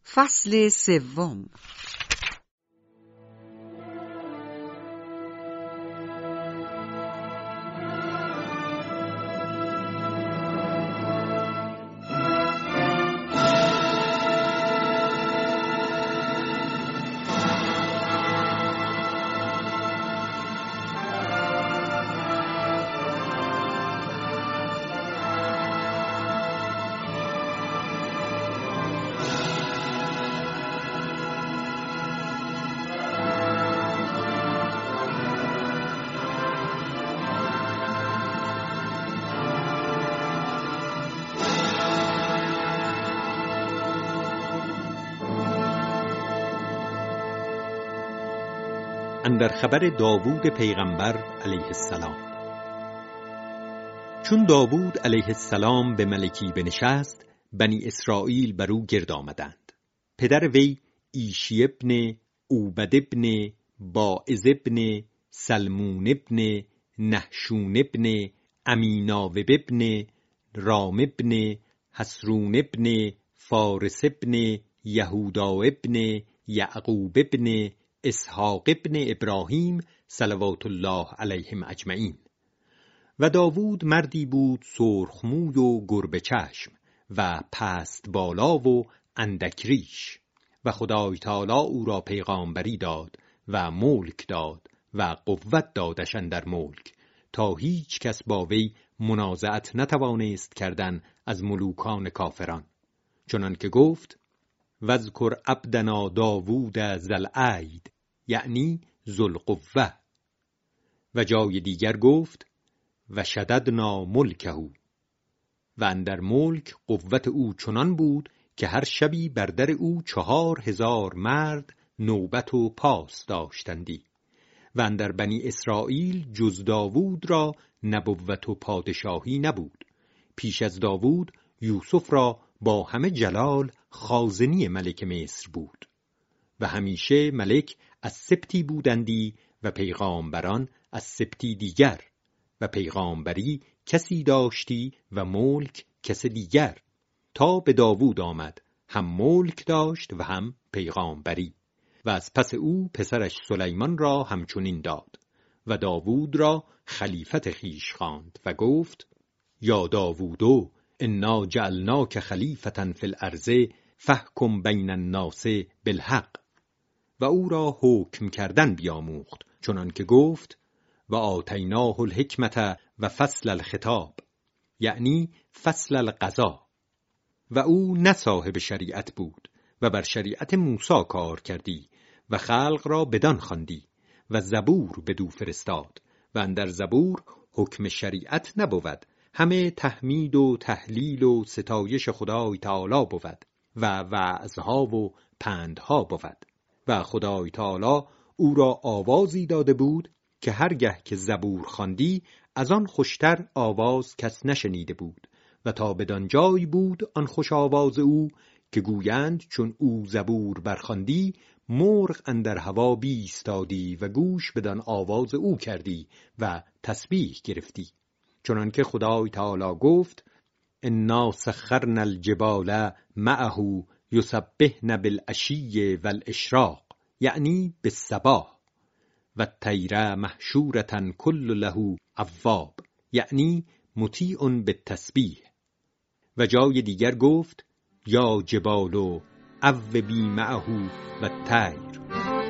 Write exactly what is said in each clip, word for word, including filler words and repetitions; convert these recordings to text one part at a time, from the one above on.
فصل سوم. اندر خبر داوود پیغمبر علیه السلام. چون داوود علیه السلام به ملکی بنشست، بنی اسرائیل بر او گرد آمدند. پدر وی ایشی ابن عوبد ابن باعز ابن سلمون ابن نحشون ابن امیناوب ابن رام ابن حسرون ابن فارس ابن یهودا ابن یعقوب ابن اسحاق ابن ابراهیم صلوات الله علیهم اجمعین. و داوود مردی بود سرخموی و گربه چشم و پست بالا و اندک ریش، و خدای تعالی او را پیغامبری داد و ملک داد و قوت دادش اندر ملک، تا هیچ کس با وی منازعت نتوانست کردن از ملوکان کافران. چنان که گفت وذکر عبدنا داوود ذل اید، یعنی ذوالقوة. و جای دیگر گفت و شددنا ملکه، و اندر ملک قوت او چنان بود که هر شبی بر در او چهار هزار مرد نوبت و پاس داشتندی. و اندر بنی اسرائیل جز داوود را نبوت و پادشاهی نبود. پیش از داوود یوسف را با همه جلال خازنی ملک مصر بود. و همیشه ملک از سبطی بودندی و پیغامبران از سبطی دیگر، و پیغامبری کسی داشتی و ملک کس دیگر، تا به داوود آمد، هم ملک داشت و هم پیغامبری. و از پس او پسرش سلیمان را همچنین داد و داوود را خلیفت خویش خواند و گفت یا داوودو انا جعلناک خلیفة فی الارض فاحکم بین الناس بالحق. و او را حکم کردن بیاموخت، چنان که گفت و آتیناه الحکمة و فصل الخطاب، یعنی فصل القضاء. و او نه صاحب شریعت بود و بر شریعت موسی کار کردی و خلق را بدان خواندی و زبور بدو فرستاد. و اندر زبور حکم شریعت نبود، همه تحمید و تهلیل و ستایش خدای تعالی بود و وعظها و پندها بود. و خدای تعالی او را آوازی داده بود که هرگه که زبور خواندی از آن خوشتر آواز کس نشنیده بود. و تا بدان جای بود آن خوش آواز او که گویند چون او زبور برخواندی مرغ اندر هوا بیستادی و گوش بدان آواز او کردی و تسبیح گرفتی. چنان که خدای تعالی گفت انا سخرنا الجبال معه یسبحن بالعشی والاشراق، یعنی بالصباح. و الطیر محشورة کل له اواب، یعنی مطیع بالتسبیح. و جای دیگر گفت یا جبال اوبی معه و الطیر.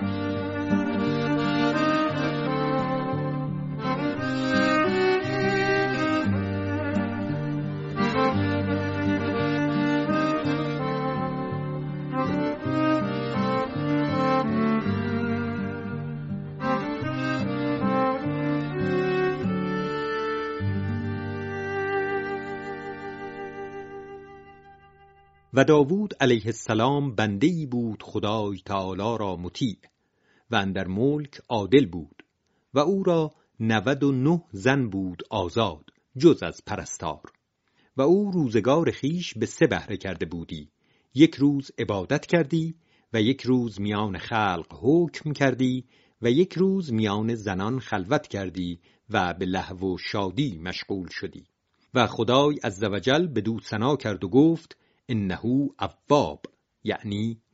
و داوود علیه السلام بنده‌ای بود خدای تعالی را مطیع و اندر ملک عادل بود. و او را نود و نه زن بود آزاد جز از پرستار. و او روزگار خیش به سه بهره کرده بودی، یک روز عبادت کردی و یک روز میان خلق حکم کردی و یک روز میان زنان خلوت کردی و به لهو و شادی مشغول شدی. و خدای عزوجل بدو ثنا کرد و گفت انه اواب، یعنی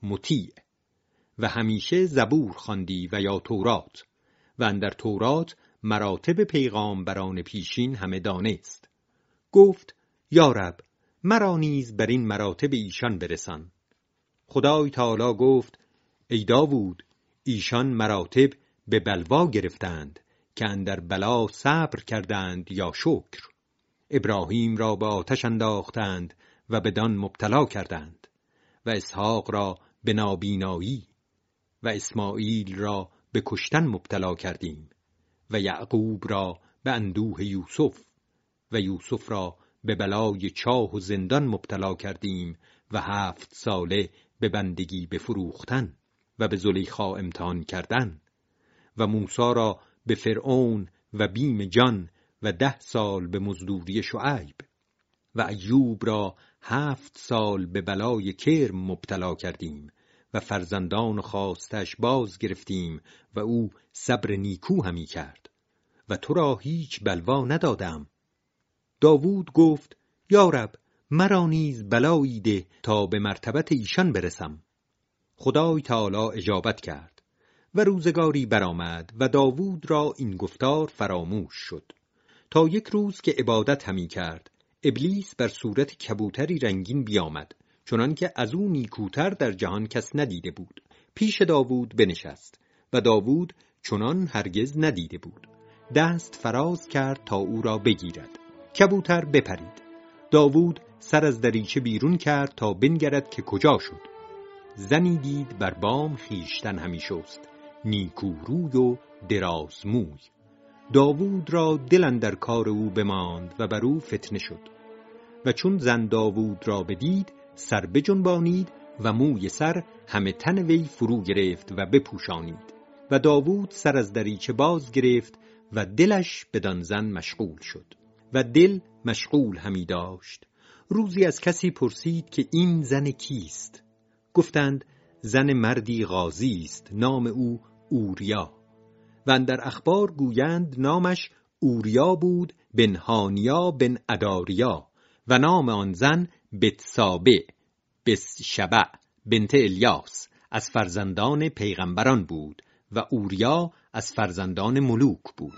مطیع و همیشه زبور خواندی و یا تورات و اندر تورات مراتب پیغامبران پیشین همه دانست. گفت یا رب مرا نیز بر این مراتب ایشان برسان. خدای تعالی گفت ای داوود ایشان مراتب به بلوا گرفتند که اندر بلا صبر کردند یا شکر. ابراهیم را به آتش انداختند و بدان مبتلا کردند و اسحاق را به نابینایی و اسماعیل را به کشتن مبتلا کردیم و یعقوب را به اندوه یوسف و یوسف را به بلای چاه و زندان مبتلا کردیم و هفت ساله به بندگی بفروختن و به زلیخا امتحان کردن و موسی را به فرعون و بیم جان و ده سال به مزدوری شعیب و ایوب را هفت سال به بلای کرم مبتلا کردیم و فرزندان خواستش باز گرفتیم و او صبر نیکو همی کرد و تو را هیچ بلوا ندادم. داوود گفت یا رب مرا نیز بلایی ده تا به مرتبت ایشان برسم. خدای تعالی اجابت کرد و روزگاری برآمد و داوود را این گفتار فراموش شد تا یک روز که عبادت همی کرد ابلیس بر صورت کبوتری رنگین بیامد چنان که از او نیکوتر در جهان کس ندیده بود. پیش داوود بنشست و داوود چنان هرگز ندیده بود. دست فراز کرد تا او را بگیرد. کبوتر بپرید. داوود سر از دریچه بیرون کرد تا بنگرد که کجا شد. زنی دید بر بام خیشتن همی شست، نیکوروی و درازموی. داوود را دل اندر کار او بماند و بر او فتنه شد و چون زن داوود را بدید سر بجنبانید و موی سر همه تن وی فرو گرفت و بپوشانید و داوود سر از دریچه باز گرفت و دلش بدان زن مشغول شد و دل مشغول همی داشت. روزی از کسی پرسید که این زن کیست؟ گفتند زن مردی غازی است، نام او اوریا. و اندر اخبار گویند نامش اوریا بود بن هانیا بن اداریا و نام آن زن بتسابع بسشبع بنت الیاس از فرزندان پیغمبران بود و اوریا از فرزندان ملوک بود.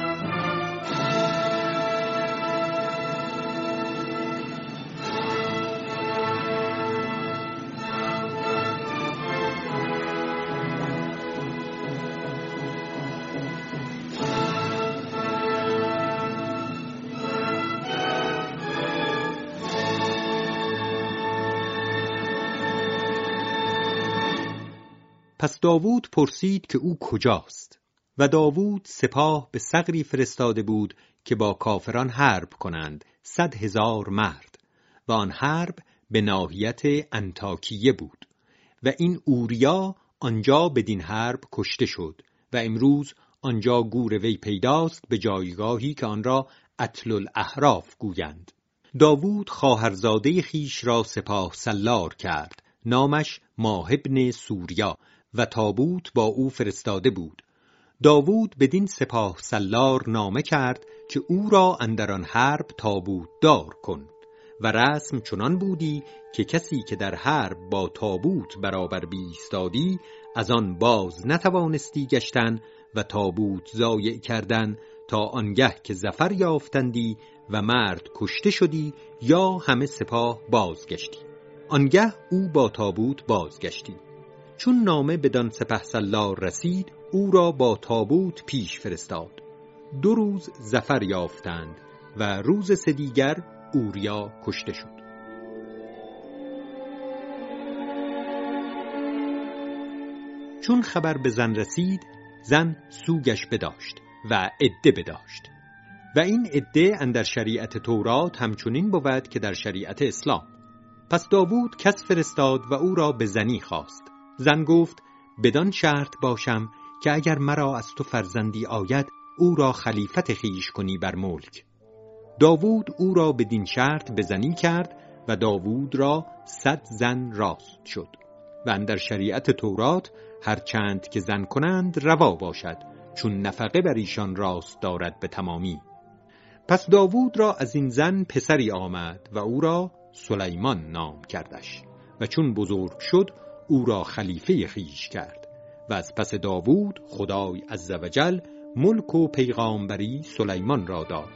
پس داوود پرسید که او کجاست و داوود سپاه به ثغری فرستاده بود که با کافران حرب کنند، صد هزار مرد، و آن حرب به ناحیت انطاکیه بود و این اوریا آنجا بدین حرب کشته شد و امروز آنجا گور وی پیداست به جایگاهی که آن را اتل الاحراف گویند. داوود خواهرزاده خیش را سپاه سالار کرد، نامش ماه ابن سوریا و تابوت با او فرستاده بود. داوود بدین سپاه سالار نامه کرد که او را اندران حرب تابوت دار کن و رسم چنان بودی که کسی که در حرب با تابوت برابر بیستادی از آن باز نتوانستی گشتن و تابوت ضایع کردن تا آنگه که ظفر یافتندی و مرد کشته شدی یا همه سپاه بازگشتی. آنگه او با تابوت بازگشتی. چون نامه بدان سپهسالار رسید او را با تابوت پیش فرستاد. دو روز ظفر یافتند و روز سه دیگر اوریا کشته شد. چون خبر به زن رسید زن سوگش بداشت و عده بداشت و این عده اندر شریعت تورات همچنین بود که در شریعت اسلام. پس داوود کس فرستاد و او را به زنی خواست. زن گفت بدان شرط باشم که اگر مرا از تو فرزندی آید او را خلیفت خیش کنی بر ملک. داوود او را بدین شرط به زنی کرد و داوود را صد زن راست شد و اندر شریعت تورات هر چند که زن کنند روا باشد چون نفقه بر ایشان راست دارد به تمامی. پس داوود را از این زن پسری آمد و او را سلیمان نام کردش و چون بزرگ شد او را خلیفه خویش کرد و از پس داوود خدای عزوجل ملک و پیغامبری سلیمان را داد.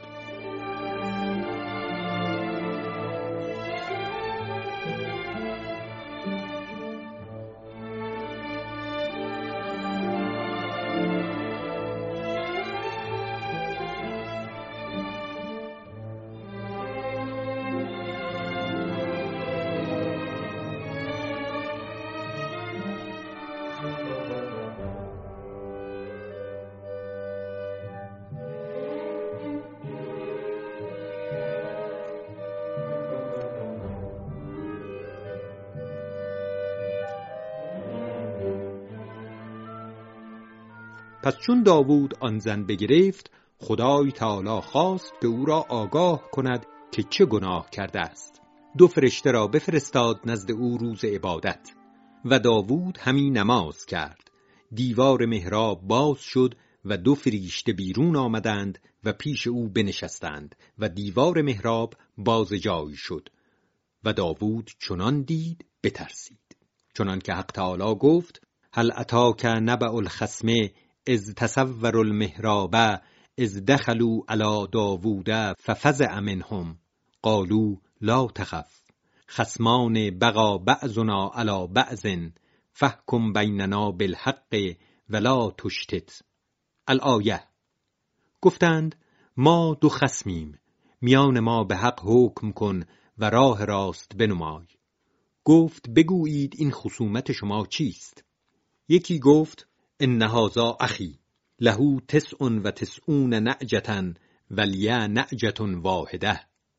پس چون داوود آن زن بگرفت، خدای تعالی خواست که او را آگاه کند که چه گناه کرده است. دو فرشته را بفرستاد نزد او روز عبادت و داوود همی نماز کرد. دیوار محراب باز شد و دو فرشته بیرون آمدند و پیش او بنشستند و دیوار محراب باز جای شد و داوود چنان دید بترسید. چنان که حق تعالی گفت: هل اتاک نبأ الخصم اذ تصوروا المحراب اذ دخلوا علی داوود ففزع منهم قالوا لا تخف خصمان بغى بعضنا علی بعض فاحکم بیننا بالحق ولا تشتت. الآیه. گفتند ما دو خصمیم، میان ما به حق حکم کن و راه راست بنمای. گفت بگویید این خصومت شما چیست؟ یکی گفت ان هذا اخی له تسع و تسعون نعجة ولی نعجة واحده.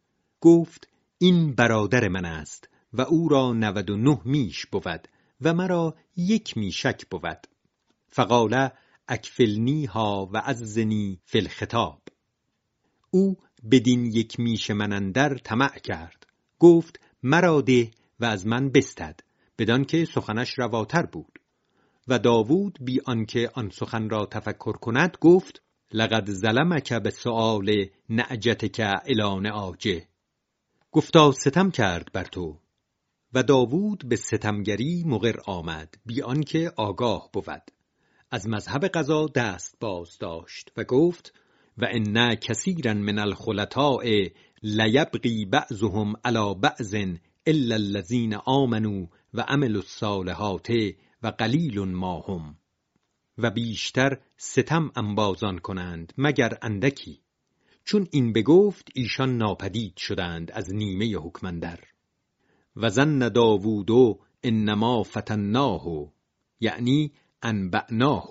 گفت این برادر من است و او را نود و نه میش بود و مرا یک میشک بود. فقال اکفلنیها و عزنی فی الخطاب. او بدین یک میش من اندر طمع کرد. گفت مرا ده و از من بستد، بدان که سخنش رواتر بود. و داوود بی آنکه آن سخن را تفکر کند گفت لقد ظلمک بسؤال نعجتک الی نعاجه. گفتا ستم کرد بر تو. و داوود به ستمگری مقر آمد بی آنکه آگاه بود. از مذهب قضا دست باز داشت و گفت و ان کثیرا من الخلطاء لیبغی بعضهم علی بعض الا الذین آمنوا و عملوا الصالحات و قلیل ما هم. و بیشتر ستم انبازان کنند مگر اندکی. چون این بگفت ایشان ناپدید شدند از نیمه حکم اندر. و ظن داوود انما فتناه یعنی انبعناه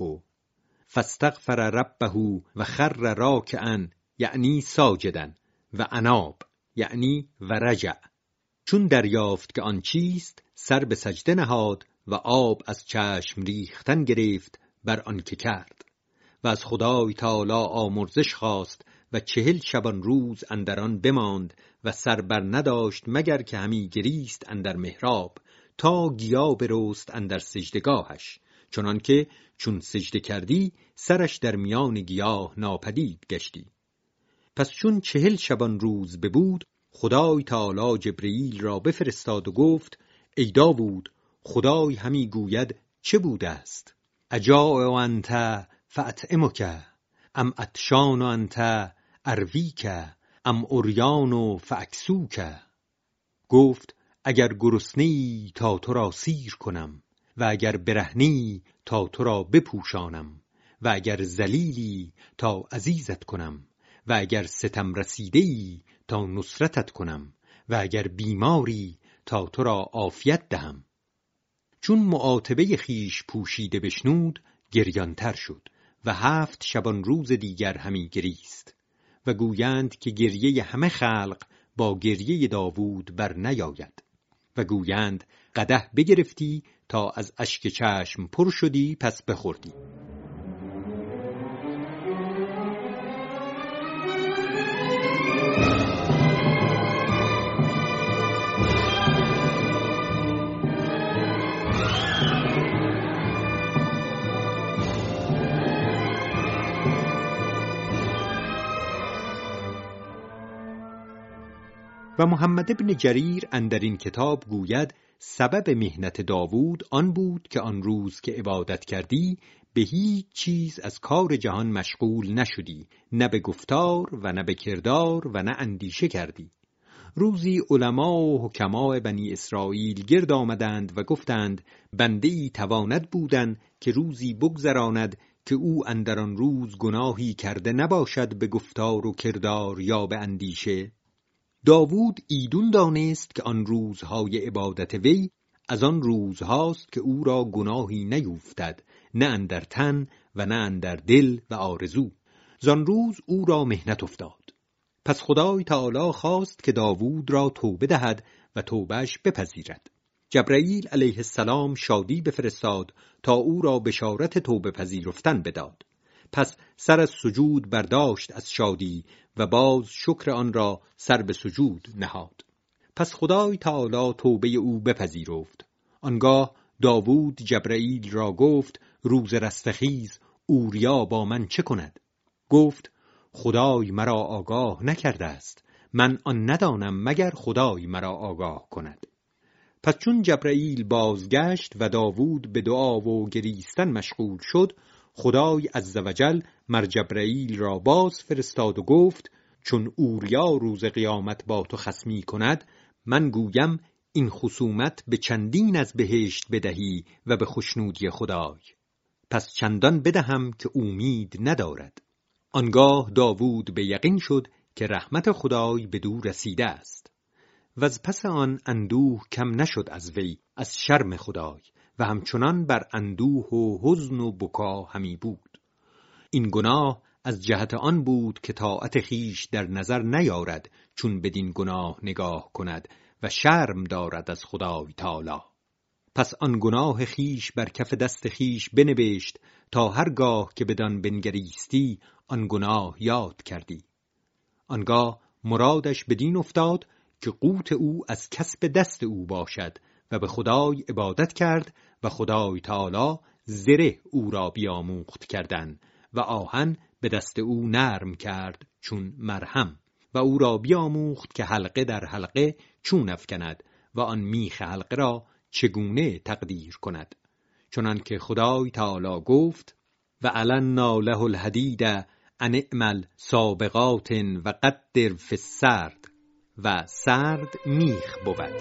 فاستغفر ربه و خر راکعا یعنی ساجدا و اناب یعنی و رجع. چون دریافت که آن چیست سر به سجده نهاد و آب از چشم ریختن گرفت بر آن که کرد و از خدای تعالی آمرزش خواست و چهل شبان روز اندران بماند و سر بر نداشت مگر که همی گریست اندر محراب تا گیا برست اندر سجدگاهش، چنان که چون سجده کردی سرش در میان گیاه ناپدید گشتی. پس چون چهل شبان روز ببود خدای تعالی جبرئیل را بفرستاد و گفت ای داوود خدای همی گوید چه بوده است؟ اجاع انت فاطعمک ام عطشان انت ارویک ام عریان فاکسوک. گفت اگر گرسنه‌ای تا تو را سیر کنم و اگر برهنه‌ای تا تو را بپوشانم و اگر ذلیلی تا عزیزت کنم و اگر ستم رسیده‌ای تا نصرتت کنم و اگر بیماری تا تو را عافیت دهم. چون معاتبه خیش پوشیده بشنود گریانتر شد و هفت شبان روز دیگر همی گریست و گویند که گریه همه خلق با گریه داوود بر نیاید و گویند قدح بگرفتی تا از اشک چشم پر شدی پس بخوردی. و محمد ابن جریر اندر این کتاب گوید سبب مهنت داوود آن بود که آن روز که عبادت کردی به هیچ چیز از کار جهان مشغول نشدی، نه به گفتار و نه به کردار و نه اندیشه کردی. روزی علما و حکما بنی اسرائیل گرد آمدند و گفتند بنده‌ای تواند بودن که روزی بگذراند که او اندر آن روز گناهی کرده نباشد به گفتار و کردار یا به اندیشه. داوود ایدون دانست که آن روزهای عبادت وی از آن روزهاست که او را گناهی نیفتد، نه اندر تن و نه اندر دل و آرزو. زان روز او را مهنت افتاد. پس خدای تعالی خواست که داوود را توبه دهد و توبهش بپذیرد. جبرائیل علیه السلام شادی بفرستاد تا او را بشارت توبه پذیرفتن بداد. پس سر از سجود برداشت از شادی و باز شکر آن را سر به سجود نهاد. پس خدای تعالی توبه او بپذیرفت. آنگاه داوود جبرائیل را گفت روز رستخیز اوریا با من چه کند؟ گفت خدای مرا آگاه نکرده است، من آن ندانم مگر خدای مرا آگاه کند. پس چون جبرائیل بازگشت و داوود به دعا و گریستن مشغول شد، خدای عزوجل مر جبرائیل را باز فرستاد و گفت چون اوریا روز قیامت با تو خصمی کند، من گویم این خصومت به چندین از بهشت بدهی و به خشنودی خدای. پس چندان بدهم که امید ندارد. آنگاه داوود به یقین شد که رحمت خدای به دو رسیده است و از پس آن اندوه کم نشد از وی از شرم خدای و همچنان بر اندوه و حزن و بکا همی بود. این گناه از جهت آن بود که طاعت خیش در نظر نیارد چون بدین گناه نگاه کند و شرم دارد از خدای تعالی. پس آن گناه خیش بر کف دست خیش بنوشت تا هرگاه که بدان بنگریستی آن گناه یاد کردی. آنگاه مرادش بدین افتاد که قوت او از کسب دست او باشد و به خدای عبادت کرد و خدای تعالی زره او را بیاموخت کردن و آهن به دست او نرم کرد چون مرهم و او را بیاموخت که حلقه در حلقه چون افکند و آن میخ حلقه را چگونه تقدیر کند، چنان که خدای تعالی گفت و علنا له الحدید ان اعمل سابغات و قدر فی السرد و سرد میخ بود.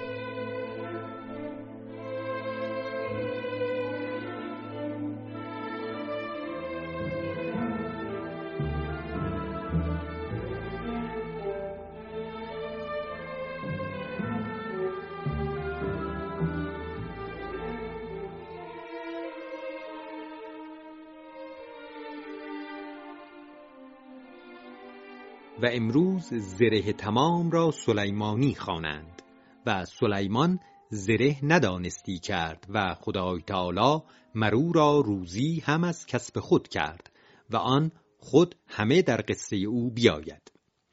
و امروز زره تمام را سلیمانی خوانند و سلیمان زره ندانستی کرد و خدای تعالی مرو را روزی هم از کسب خود کرد و آن خود همه در قصه او بیاید.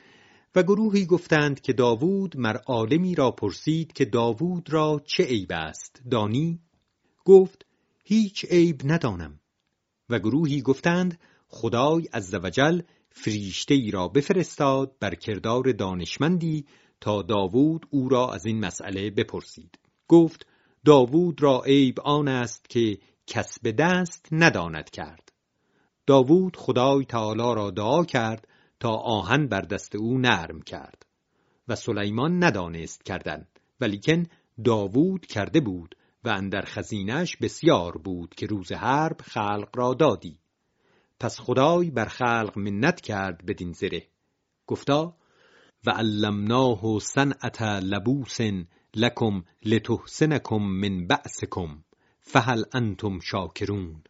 و گروهی گفتند که داوود مر عالمی را پرسید که داوود را چه عیب است دانی؟ گفت هیچ عیب ندانم. و گروهی گفتند خدای عزوجل فریشته ای را بفرستاد بر کردار دانشمندی تا داوود او را از این مسئله بپرسید. گفت داوود را عیب آن است که کسب دست نداند کرد. داوود خدای تعالی را دعا کرد تا آهن بر دست او نرم کرد و سلیمان ندانست کردن، ولیکن داوود کرده بود و اندر خزینه‌اش بسیار بود که روز حرب خلق را دادی. پس خدای بر خلق منت کرد بدین زره. گفتا و علمناه صنعة لبوس لکم لتحسنکم من بأسکم فهل انتم شاکرون.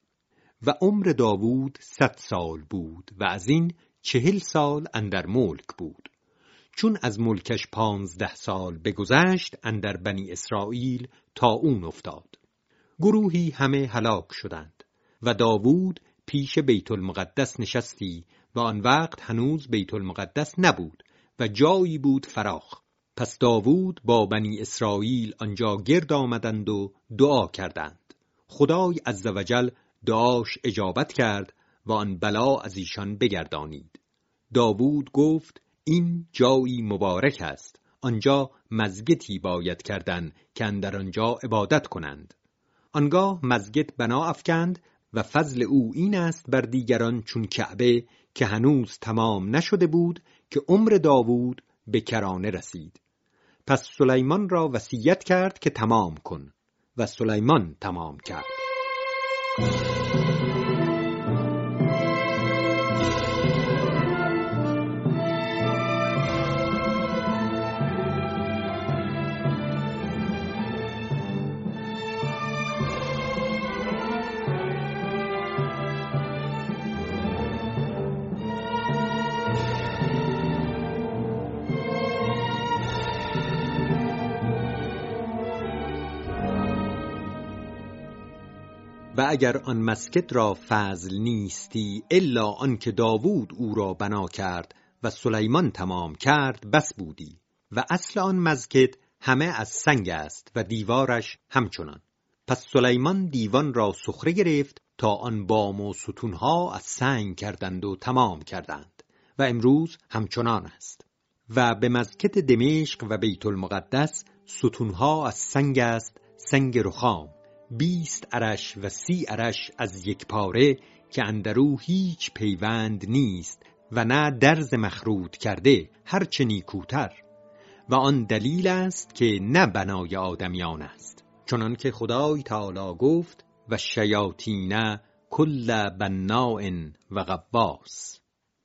و عمر داوود صد سال بود و از این چهل سال اندر ملک بود. چون از ملکش پانزده سال بگذشت اندر بنی اسرائیل طاعون افتاد. گروهی همه هلاک شدند و داوود پیش بیت المقدس نشستی و آن وقت هنوز بیت المقدس نبود و جایی بود فراخ. پس داوود با بنی اسرائیل آنجا گرد آمدند و دعا کردند. خدای عزوجل دعاش اجابت کرد و آن بلا از ایشان بگردانید. داوود گفت این جایی مبارک است، آنجا مزگتی باید کردن که اندر آنجا عبادت کنند. آنگاه مزگت بنا افکند و فضل او این است بر دیگران چون کعبه که هنوز تمام نشده بود که عمر داوود به کرانه رسید. پس سلیمان را وصیت کرد که تمام کن و سلیمان تمام کرد. و اگر آن مسکت را فضل نیستی الا آن که داوود او را بنا کرد و سلیمان تمام کرد بس بودی. و اصل آن مسکت همه از سنگ است و دیوارش همچنان. پس سلیمان دیوان را سخره گرفت تا آن بام و ستونها از سنگ کردند و تمام کردند و امروز همچنان است. و به مسکت دمشق و بیت المقدس ستونها از سنگ است، سنگ رخام، بیست عرش و سی عرش از یک پاره که اندرو هیچ پیوند نیست و نه درز مخروط کرده، هرچه نیکوتر. و آن دلیل است که نه بنای آدمیان است، چنان که خدای تعالی گفت و شیاطین کل بناء و غواص.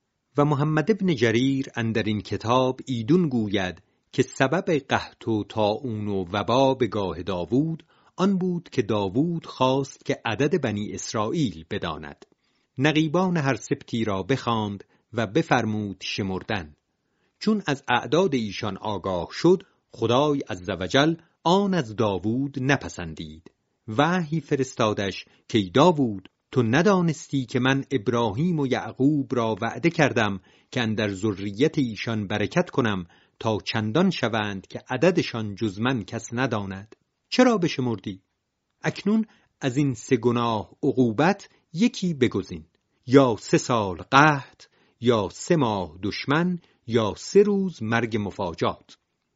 و محمد ابن جریر اندر این کتاب ایدون گوید که سبب قحط و طاعون و وبا به گاه داوود آن بود که داوود خواست که عدد بنی اسرائیل بداند. نقیبان هر سبطی را بخواند و بفرمود شمردن. چون از اعداد ایشان آگاه شد، خدای عزوجل آن از داوود نپسندید. وحی فرستادش که داوود تو ندانستی که من ابراهیم و یعقوب را وعده کردم که اندر ذریت ایشان برکت کنم تا چندان شوند که عددشان جز من کس نداند. چرا بشمردی؟ اکنون از این سه گناه عقوبت یکی بگزین، یا سه سال قحط، یا سه ماه دشمن، یا سه روز مرگ مفاجات.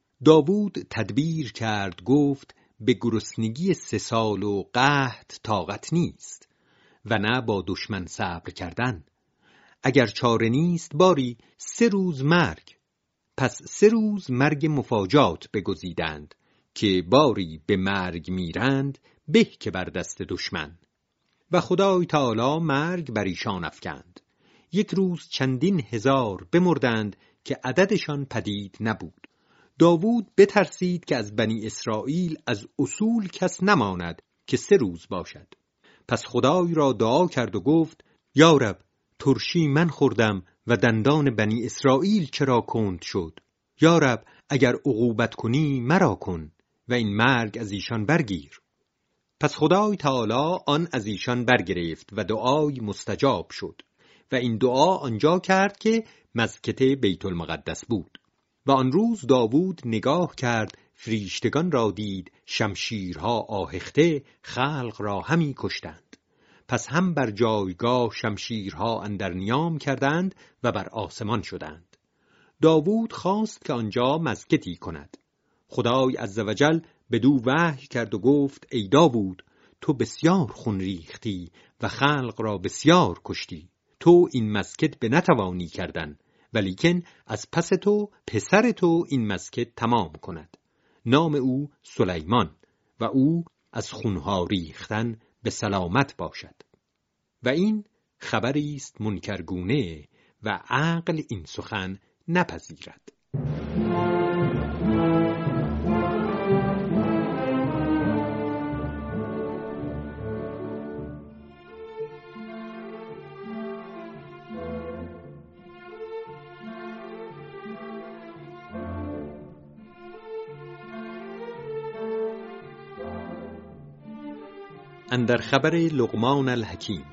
داوود تدبیر کرد، گفت به گرسنگی سه سال و قحط طاقت نیست و نه با دشمن صبر کردن. اگر چاره نیست باری سه روز مرگ. پس سه روز مرگ مفاجات بگزیدند که باری به مرگ میرند به که بر دست دشمن. و خدای تعالی مرگ بر ایشان افکند. یک روز چندین هزار بمردند که عددشان پدید نبود. داوود بترسید که از بنی اسرائیل از اصول کس نماند که سه روز باشد. پس خدای را دعا کرد و گفت یا رب، ترشی من خوردم و دندان بنی اسرائیل چرا کند شد؟ یا رب، اگر عقوبت کنی مرا کن و این مرگ از ایشان برگیر. پس خدای تعالی آن از ایشان برگرفت و دعای مستجاب شد و این دعا آنجا کرد که مسکت بیت المقدس بود. و آن روز داوود نگاه کرد، فریشتگان را دید، شمشیرها آهخته خلق را همی کشتند. پس هم بر جایگاه شمشیرها اندر نیام کردند و بر آسمان شدند. داوود خواست که آنجا مسکتی کند. خدای عزوجل بدو وحی کرد و گفت ای داوود، تو بسیار خون ریختی و خلق را بسیار کشتی. تو این مسکت به نتوانی کردن، ولیکن از پس تو پسر تو این مسکت تمام کند. نام او سلیمان و او از خونها ریختن به سلامت باشد. و این خبری است منکرگونه و عقل این سخن نپذیرد. اندر خبر لقمان الحکیم.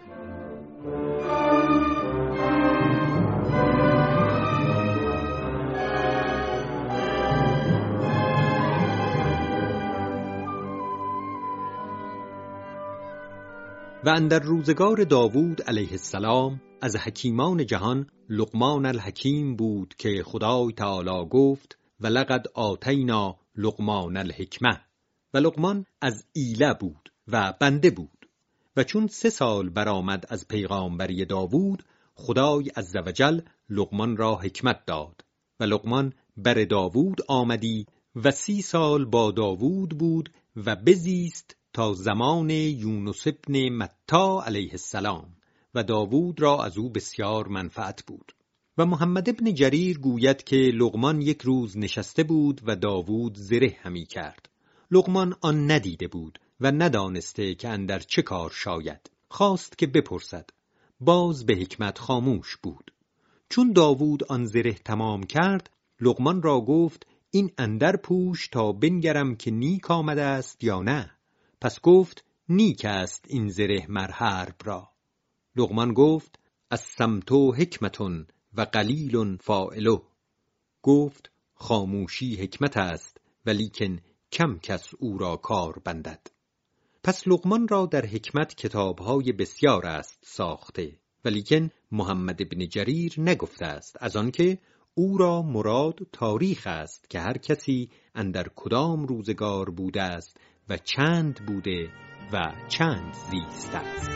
و اندر روزگار داوود علیه السلام از حکیمان جهان لقمان الحکیم بود که خدای تعالی گفت و لقد آتینا لقمان الحکمه. و لقمان از ایله بود و بنده بود. و چون سه سال برآمد از پیغامبری داوود، خدای عزوجل لقمان را حکمت داد. و لقمان بر داوود آمدی و سی سال با داوود بود و بزیست تا زمان یونس ابن متی علیه السلام و داوود را از او بسیار منفعت بود. و محمد ابن جریر گوید که لقمان یک روز نشسته بود و داوود زره همی کرد. لقمان آن ندیده بود و ندانسته که اندر چه کار شاید. خواست که بپرسد، باز به حکمت خاموش بود. چون داوود آن زره تمام کرد، لقمان را گفت این اندر پوش تا بنگرم که نیک آمده است یا نه. پس گفت نیک است این زره مر حرب را. لقمان گفت الصمت حکمتون و قلیل فاعله. گفت خاموشی حکمت است ولیکن کم کس او را کار بندد. پس لقمان را در حکمت کتابهای بسیار است ساخته، ولیکن محمد ابن جریر نگفته است، از آنکه او را مراد تاریخ است که هر کسی اندر کدام روزگار بوده است و چند بوده و چند زیسته است.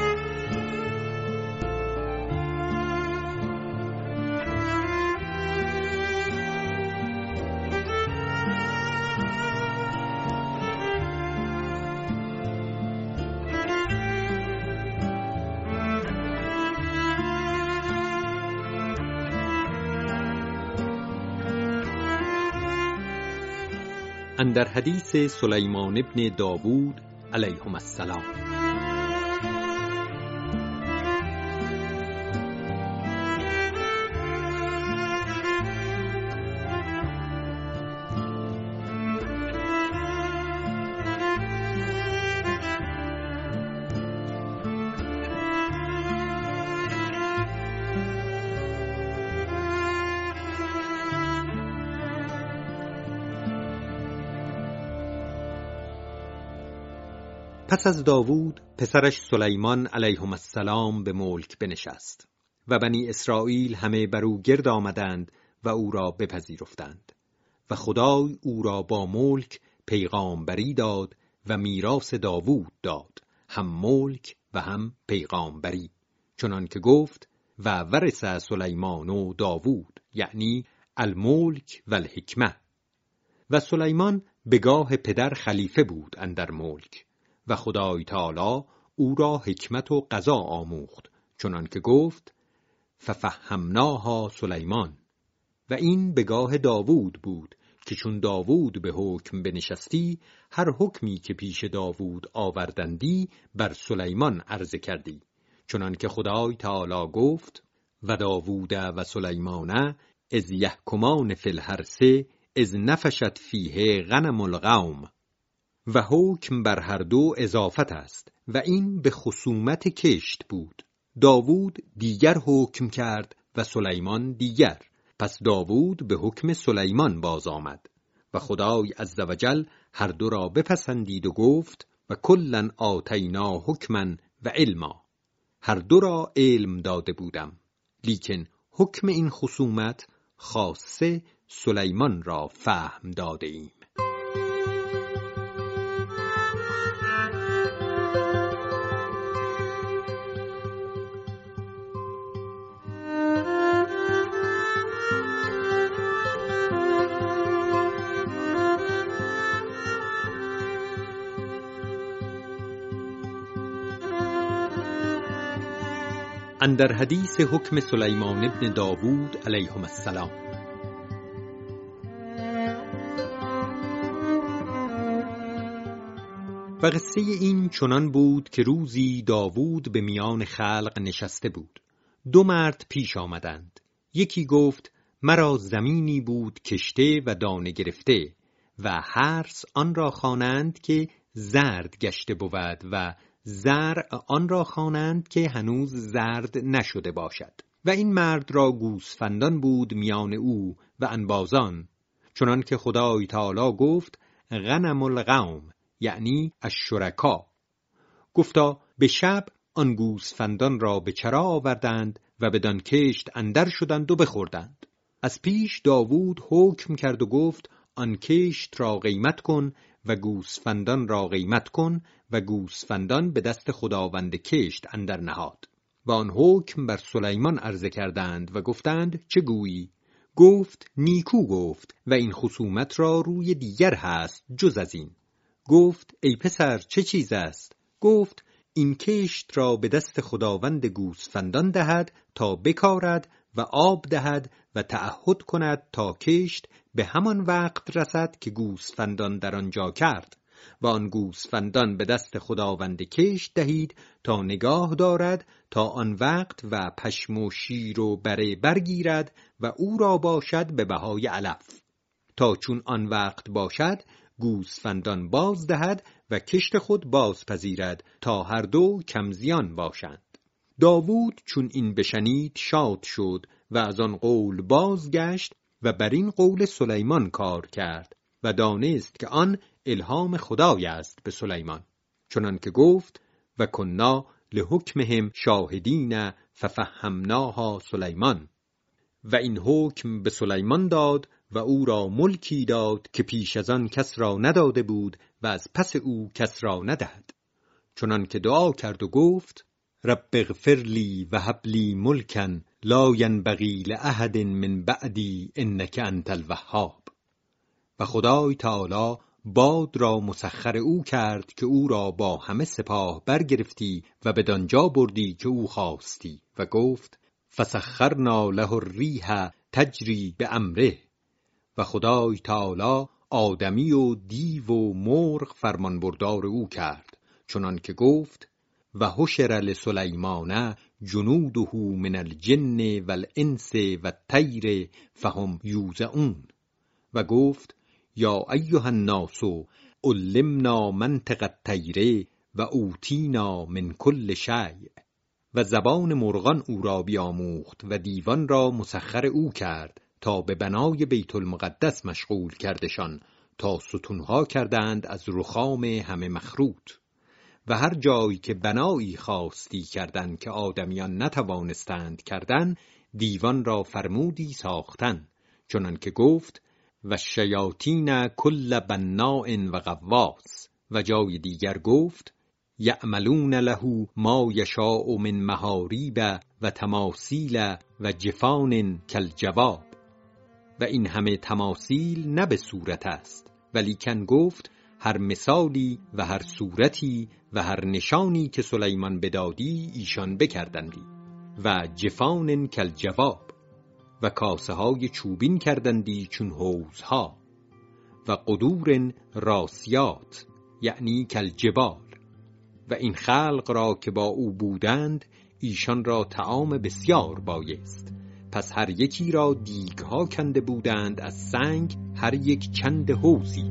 اندر حدیث سلیمان ابن داوود علیهم السلام. پس از داوود پسرش سلیمان علیه السلام به ملک بنشست و بنی اسرائیل همه بر او گرد آمدند و او را بپذیرفتند و خدای او را با ملک پیغامبری داد و میراث داوود داد، هم ملک و هم پیغامبری، چنان که گفت و ورث سلیمان و داوود، یعنی الملک و الحکمه. و سلیمان به گاه پدر خلیفه بود اندر ملک و خدای تعالی او را حکمت و قضا آموخت، چنان که گفت ففهمناها سلیمان. و این به گاه داوود بود که چون داوود به حکم بنشستی، هر حکمی که پیش داوود آوردندی بر سلیمان عرضه کردی، چنان که خدای تعالی گفت و داوود و سلیمان اذ یحکمان فی الحرث اذ نفشت فیه غنم القوم. و حکم بر هر دو اضافت است و این به خصومت کشت بود. داوود دیگر حکم کرد و سلیمان دیگر. پس داوود به حکم سلیمان باز آمد و خدای عزوجل هر دو را بپسندید و گفت و کلاً آتینا حکما و علما. هر دو را علم داده بودم، لیکن حکم این خصومت خاصه سلیمان را فهم داده ایم. اندر حدیث حکم سلیمان ابن داوود علیهم السلام. و قصه این چنان بود که روزی داوود به میان خلق نشسته بود. دو مرد پیش آمدند. یکی گفت مرا زمینی بود کشته و دانه گرفته و حرث آن را خوانند که زرد گشته بود و زرع آن را خوانند که هنوز زرد نشده باشد. و این مرد را گوسفندان بود میان او و انبازان، چنان که خدای تعالی گفت غنم القوم، یعنی الشرکا. گفتا به شب آن گوسفندان را به چرا آوردند و بدان کشت اندر شدند و بخوردند. از پیش داوود حکم کرد و گفت آن کشت را قیمت کن و گوسفندان را قیمت کن و گوسفندان به دست خداوند کشت اندر نهاد. و آن حکم بر سلیمان عرضه کردند و گفتند چه گویی؟ گفت نیکو گفت و این خصومت را روی دیگر هست جز از این. گفت ای پسر چه چیز است؟ گفت این کشت را به دست خداوند گوسفندان دهد تا بکارد و آب دهد و تعهد کند تا کشت به همان وقت رسد که گوسفندان در آنجا کرد و آن گوسفندان به دست خداوند کشت دهید تا نگاه دارد تا آن وقت و پشم و شیر و بره برگیرد و او را باشد به بهای علف، تا چون آن وقت باشد گوسفندان باز دهد و کشت خود باز پذیرد تا هر دو کمزیان باشند. داوود چون این بشنید شاد شد و از آن قول بازگشت و بر این قول سلیمان کار کرد و دانست که آن الهام خدای است به سلیمان، چنان که گفت و کنا لحکمهم شاهدین ففهمناها سلیمان. و این حکم به سلیمان داد و او را ملکی داد که پیش از آن کس را نداده بود و از پس او کس را ندهد، چنان که دعا کرد و گفت رب اغفر لی و هب لی ملکا لا ینبغی لأحد من بعدی انک انت الوهاب. و خدای تعالی باد را مسخر او کرد که او را با همه سپاه برگرفتی و بدانجا بردی که او خواستی و گفت فسخرنا له الریح تجری بامره. و خدای تعالی آدمی و دیو و مرغ فرمان بردار او کرد، چنان که گفت و حشر لسلیمان جنوده من الجن والانس والطیر فهم یوزعون. و گفت یا ایها الناس علمنا منطق الطیر و اوتینا من کل شیء. و زبان مرغان او را بیاموخت و دیوان را مسخر او کرد تا به بنای بیت المقدس مشغول کردشان تا ستونها کردند از رخام همه مخروط. و هر جایی که بنایی خواستی کردن که آدمیان نتوانستند کردن، دیوان را فرمودی ساختن، چنان که گفت و شیاطین کل بناء و غواص. و جای دیگر گفت یعملون له ما یشاء من محاریب و تماثیل و جفان کالجواب. و این همه تماثیل نه به صورت است، ولیکن گفت هر مثالی و هر صورتی و هر نشانی که سلیمان بدادی ایشان بکردندی. و جفان کالجواب و کاسه های چوبین کردندی چون حوضها. و قدور راسیات یعنی کالجبال. و این خلق را که با او بودند ایشان را طعام بسیار بایست، پس هر یکی را دیگها کنده بودند از سنگ، هر یک چند حوضی.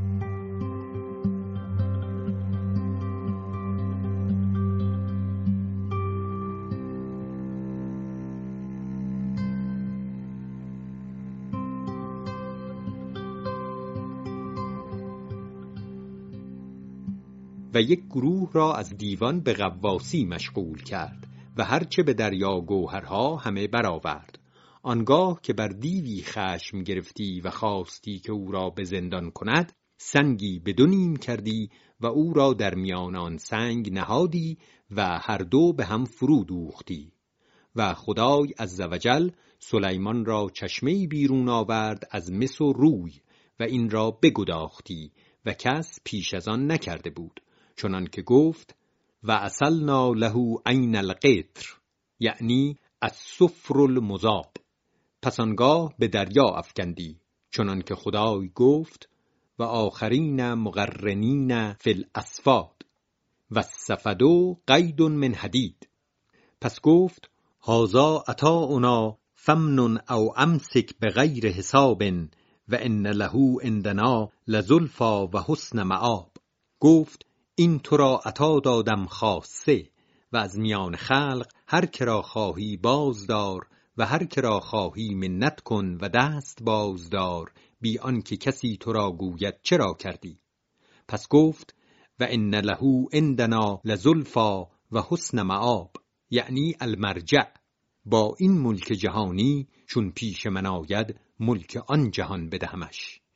و یک گروه را از دیوان به غواصی مشغول کرد و هرچه به دریا گوهرها همه برآورد. آنگاه که بر دیوی خشم گرفتی و خواستی که او را به زندان کند، سنگی به دو نیم کردی و او را در میان آن سنگ نهادی و هر دو به هم فرو دوختی. و خدای عزوجل سلیمان را چشمه‌ای بیرون آورد از مس و روی و این را بگداختی و کس پیش از آن نکرده بود، چنان که گفت و اصلنا له عین القطر یعنی الصفر المذاب. پس آنگاه به دریا افکندی، چنان که خدای گفت و آخرین مقرنین فی الاسفاد و السفد قید من حدید. پس گفت هذا عطاؤنا فمنن او امسک بغیر حساب و ان له عندنا لزلفی و حسن مآب. گفت این تو را عطا دادم خاصه و از میان خلق هر که را خواهی بازدار و هر که را خواهی منت کن و دست بازدار بی آنکه کسی تو را گوید چرا کردی. پس گفت و ان له عندنا لزلفی و حسن مآب یعنی المرجع. با این ملک جهانی چون پیش من آید ملک آن جهان بدهمش.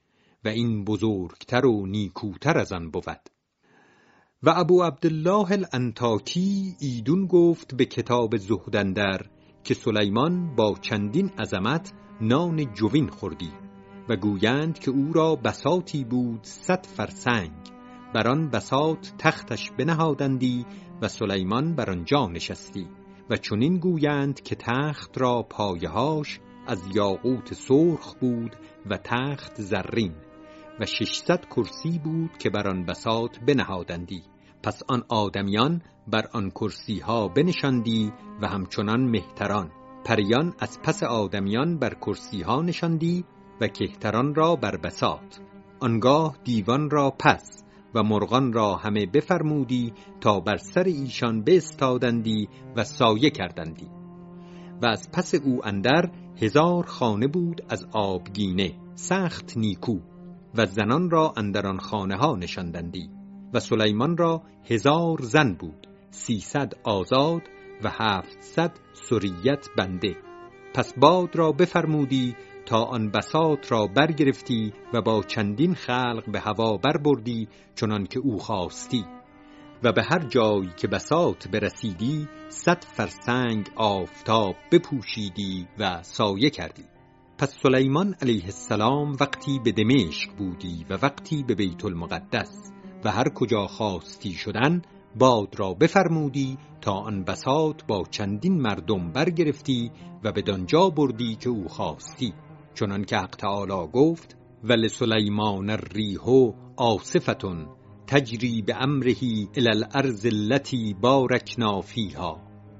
و این بزرگتر و نیکوتر از آن بود. و ابو عبدالله الانطاکی ایدون گفت به کتاب زهد اندر که سلیمان با چندین عظمت نان جوین خوردی و گویند که او را بساطی بود صد فرسنگ، بر آن بساط تختش بنهادندی و سلیمان بر آنجا نشستی و چنین گویند که تخت را پایه‌هاش از یاقوت سرخ بود و تخت زرین و ششصد کرسی بود که بر آن بساط بنهادندی. پس آن آدمیان بر آن کرسی ها بنشاندی و همچنان مهتران، پریان از پس آدمیان بر کرسی ها نشاندی و کهتران را بر بساط. آنگاه دیوان را پس و مرغان را همه بفرمودی تا بر سر ایشان بایستادندی و سایه کردندی. و از پس او اندر هزار خانه بود از آبگینه سخت نیکو و زنان را اندر آن خانه ها نشاندندی. و سلیمان را هزار زن بود، سیصد آزاد و هفتصد سریت بنده. پس باد را بفرمودی تا آن بساط را برگرفتی و با چندین خلق به هوا بربردی چنان که او خواستی و به هر جایی که بساط برسیدی صد فرسنگ آفتاب بپوشیدی و سایه کردی. پس سلیمان علیه السلام وقتی به دمشق بودی و وقتی به بیت المقدس و هر کجا خواستی شدن باد را بفرمودی تا آن بساط با چندین مردم برگرفتی و بدانجا بردی که او خواستی، چنان که حق تعالی گفت ولسلیمان الریح عاصفة تجری بامره الی الارض التي بارکنا فیها،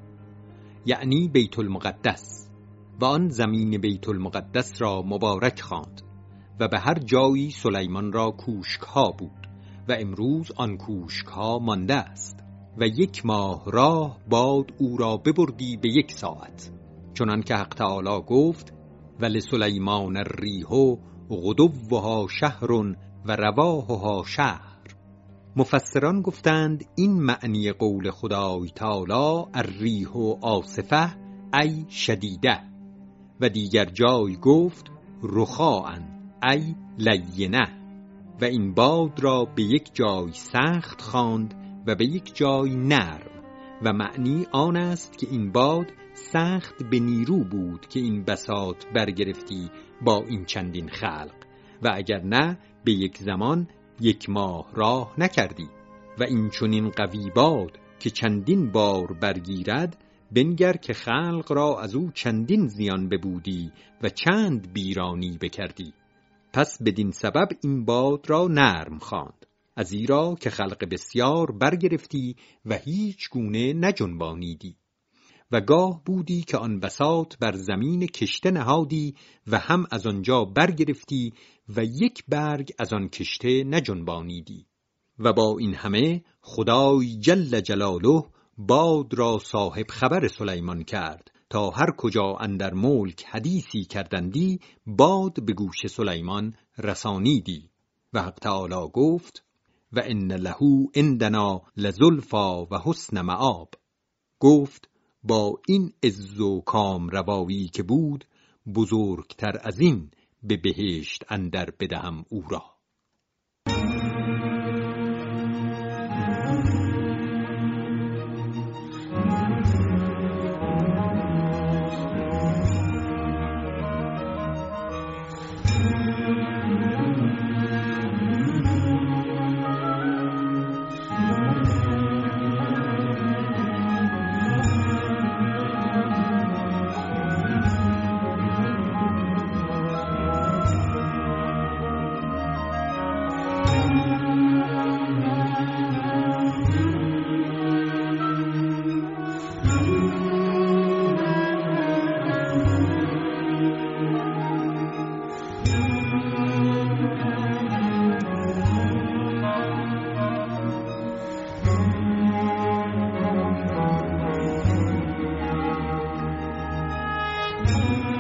یعنی بیت المقدس، و آن زمین بیت المقدس را مبارک خواند و به هر جایی سلیمان را کوشک ها بود و امروز آن کوشک ها مانده است و یک ماه راه باد او را ببردی به یک ساعت، چنان که حق تعالی گفت ولسلیمان الریح غدوها شهر و رواحها شهر. مفسران گفتند این معنی قول خدای تعالی الریح عاصفه ای شدیده، و دیگر جای گفت رخاء ای لینه، و این باد را به یک جای سخت خواند و به یک جای نرم، و معنی آن است که این باد سخت به نیرو بود که این بساط برگرفتی با این چندین خلق، و اگر نه به یک زمان یک ماه راه نکردی. و این چنین قوی باد که چندین بار برگیرد، بنگر که خلق را از او چندین زیان ببودی و چند بیرانی بکردی. پس بدین سبب این باد را نرم خواند، ازیرا که خلق بسیار برگرفتی و هیچ گونه نجنبانیدی. و گاه بودی که آن بساط بر زمین کشته نهادی و هم از آنجا برگرفتی و یک برگ از آن کشته نجنبانیدی. و با این همه خدای جل جلاله باد را صاحب خبر سلیمان کرد تا هر کجا اندر ملک حدیثی کردندی باد به گوش سلیمان رسانیدی. و حق تعالی گفت و ان له عندنا لزلفا و حسن مآب، گفت با این عز و کام روایی که بود بزرگتر از این به بهشت اندر بدهم او را. Thank you.